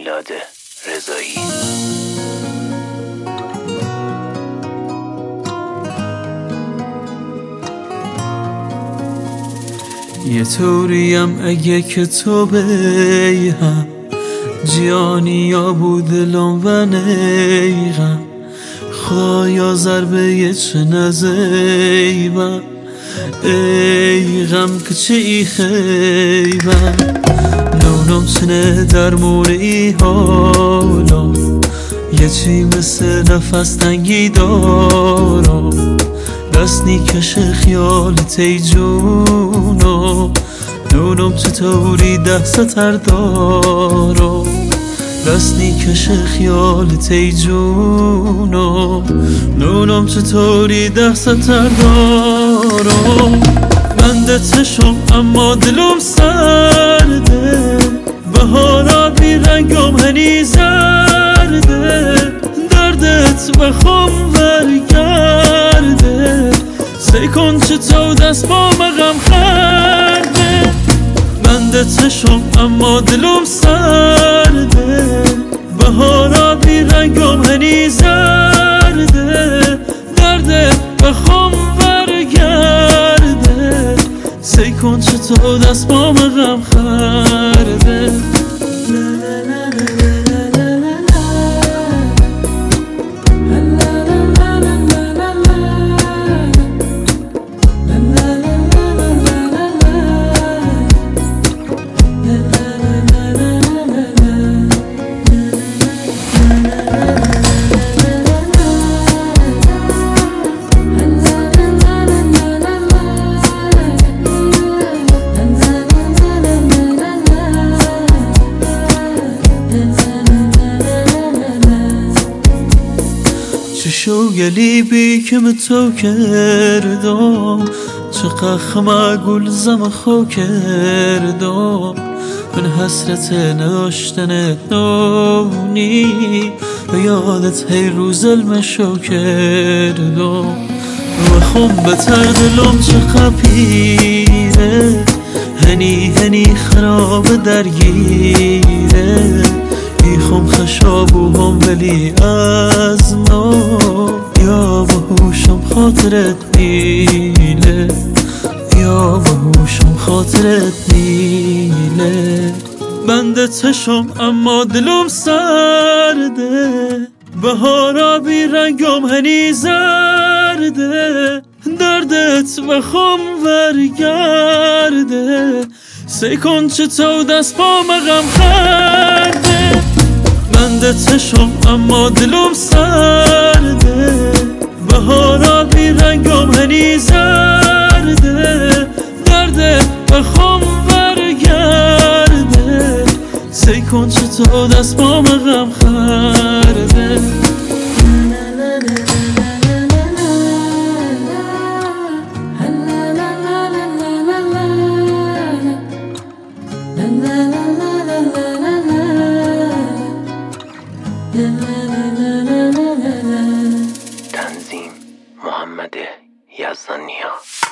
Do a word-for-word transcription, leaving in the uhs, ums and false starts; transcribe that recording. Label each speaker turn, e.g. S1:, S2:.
S1: میلاد رضایی.
S2: یه طوریم اگه که تو بیهم جیانی یا بودلم و نیغم خدایا ضربه چه نزیبم ای غم که چه ای خیبم نونم چنه درمون ای حالا یه چی مثل نفس تنگی دارم دست کشه خیالت ای جونو نونم چطوری ده ستر دارم دست کشه خیالت ای جونو نونم چطوری ده ستر دارم بنده تشم اما دلم سرده بهارا بی رنگم هنی زرده دردت بخم برگرده سی کن چه تو دست با مغم خرده بنده تشم اما دلم سرده بهارا بی رنگم هنی زرده دردت بخم برگرده سی کن چه تو دست با مغم خرده چشو گلی بی که من تو کردم چقدر خمه گل زم خو کردم من حسرت نداشتن نونی و یادت هی روز المشو کردم و خم بتر دلم چقدر پیره هنی هنی خراب درگیره خم خشابو هم ولی از نو یا بهوشم خاطرت میله یا بهوشم خاطرت میله بنده تشم اما دلم سرده بهارا بی رنگم هنی زرده دردت بخم برگرده سی کن چه تو دست با مغم خرده بنده تشم اما دلم سرده بهارا بی رنگم هنی زرده دردت بخم برگرده سی کن چه تو دست با مغم خرده
S1: تنظیم محمد یزدانیا.